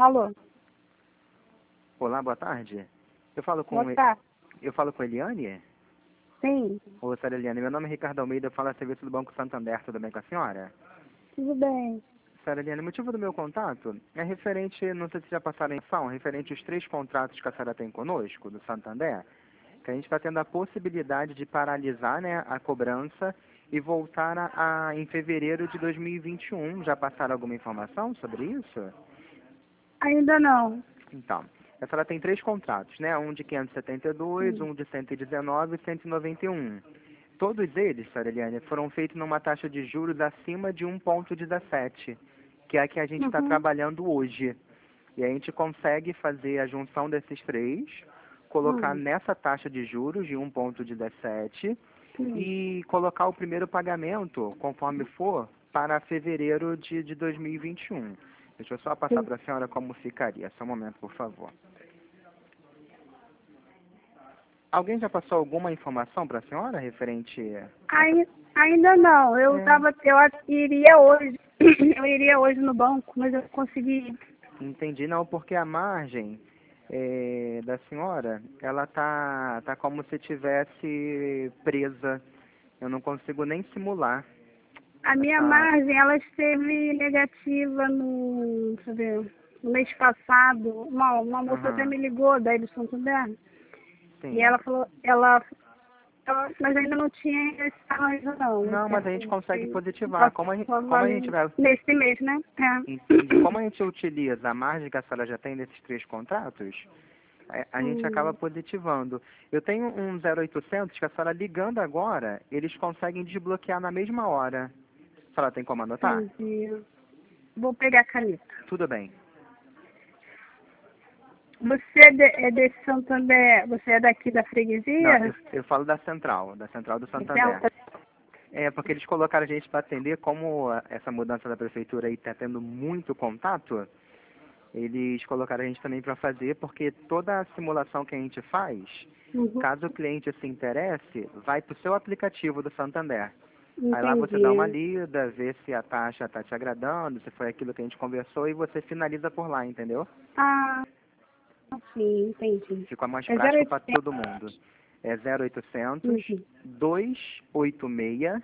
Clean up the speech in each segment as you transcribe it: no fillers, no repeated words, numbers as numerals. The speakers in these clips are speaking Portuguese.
Alô? Olá, boa tarde. Eu falo com Boa tarde. eu falo com Eliane? Sim, Ô, senhora Eliane, meu nome é Ricardo Almeida, eu falo a serviço do Banco Santander, tudo bem com a senhora? tudo bem. Senhora Eliane, o motivo do meu contato é referente, não sei se já passaram em ação, referente aos 3 contratos que a senhora tem conosco, do Santander, que a gente está tendo a possibilidade de paralisar, né, a cobrança e voltar em fevereiro de 2021. Já passaram alguma informação sobre isso? Ainda não. Então, a senhora tem 3 contratos, né? Um de 572, um de 119 e 191. Todos eles, senhora Eliane, foram feitos numa taxa de juros acima de 1,17, que é a que a gente está Uhum. trabalhando hoje. E a gente consegue fazer a junção desses 3, colocar nessa taxa de juros de 1,17 e colocar o primeiro pagamento, conforme for, para fevereiro de 2021. Deixa eu só passar para a senhora como ficaria. Só um momento, por favor. Alguém já passou alguma informação para a senhora referente a essa... Ainda não. Eu É, iria hoje. Eu iria hoje no banco, mas eu não consegui. entendi, não, porque a margem da senhora, ela tá como se tivesse presa. Eu não consigo nem simular A minha essa... margem, ela esteve negativa deixa eu ver, no mês passado. Uma moça até Aham, me ligou daí do Santander. E sim. ela falou, mas ainda não tinha esse arranjo não. Não, mas a gente consegue positivar. Como a gente vai... Nesse mês, né? É. Entendi. Como a gente utiliza a margem que a senhora já tem nesses 3 contratos, a gente acaba positivando. Eu tenho um 0800 que a senhora ligando agora, eles conseguem desbloquear na mesma hora. A senhora tem como anotar? Entendi. Vou pegar a caneta. Tudo bem. Você é desse Santander, você é daqui da Não, freguesia? eu falo da central do Santander. Então, É, porque eles colocaram a gente para atender, como essa mudança da prefeitura aí está tendo muito contato, eles colocaram a gente também para fazer, porque toda a simulação que a gente faz, caso o cliente se interesse, vai para o seu aplicativo do Santander. Aí lá você dá uma entendi. lida, vê se a taxa está te agradando, se foi aquilo que a gente conversou e você finaliza por lá, entendeu? Ah, sim, entendi. Fica mais É prático para 0800. todo mundo. É 0800 Uhum. 286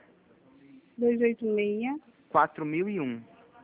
286 4001.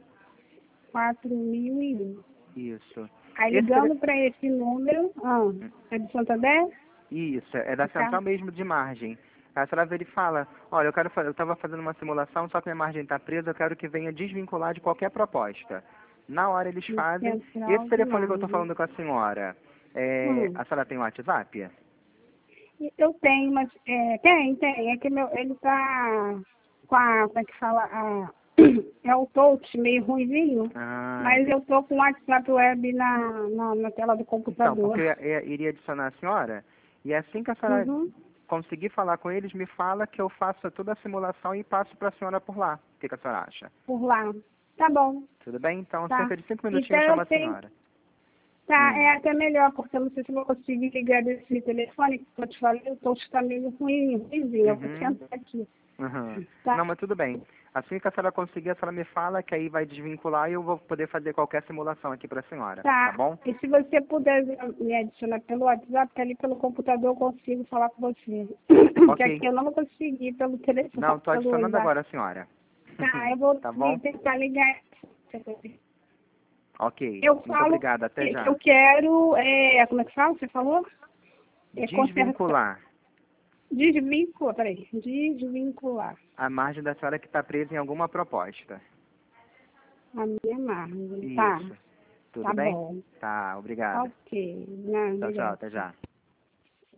4001. Isso. Aí Esse tele- ligando para esse número, é de Santander? Isso, é da Tá. central mesmo de margem. A senhora vê e fala, olha, eu estava fazendo uma simulação, só que minha margem está presa, eu quero que venha desvincular de qualquer proposta. Na hora eles De fazem. Esse central de telefone que eu estou margem. falando com a senhora, Hum. a senhora tem WhatsApp? Eu tenho, mas tem. É que ele tá como é que fala? É o touch meio ruizinho, Ah, mas entendi. eu tô com o WhatsApp web na tela do Então, porque computador. iria adicionar a senhora, e assim que a senhora Uhum. conseguir falar com eles, me fala que eu faço toda a simulação e passo para a senhora por lá. O que a senhora acha? Por lá. Tá bom, Tudo bem? Então, tá. cerca de 5 Então minutinhos eu eu chamo a tenho. senhora. Tá, Hum. é até melhor, porque eu não sei se eu vou conseguir ligar desse telefone, que eu te falei, o touch tá meio ruimzinho, eu vou Uhum. tentar aqui. Uhum. Tá? Não, mas tudo bem. Assim que a senhora conseguir, a senhora me fala que aí vai desvincular e eu vou poder fazer qualquer simulação aqui para a senhora. Tá Tá. bom? E se você puder me adicionar pelo WhatsApp, que ali pelo computador eu consigo falar com você. Que Ok. aqui eu não vou conseguir pelo telefone, Não, estou pelo adicionando WhatsApp. agora a senhora. Tá, eu vou Tá bom? tentar ligar. Ok. Eu Muito falo obrigado. Até que já. eu quero, como é que fala? Você falou? Consertar. Desvincular Desvincular a margem da senhora que está presa em alguma proposta. a minha margem. Tá, Isso. Tudo tá bem? bom. Tá, obrigado. Ok. Não, Tchau, tchau. obrigada. Até já.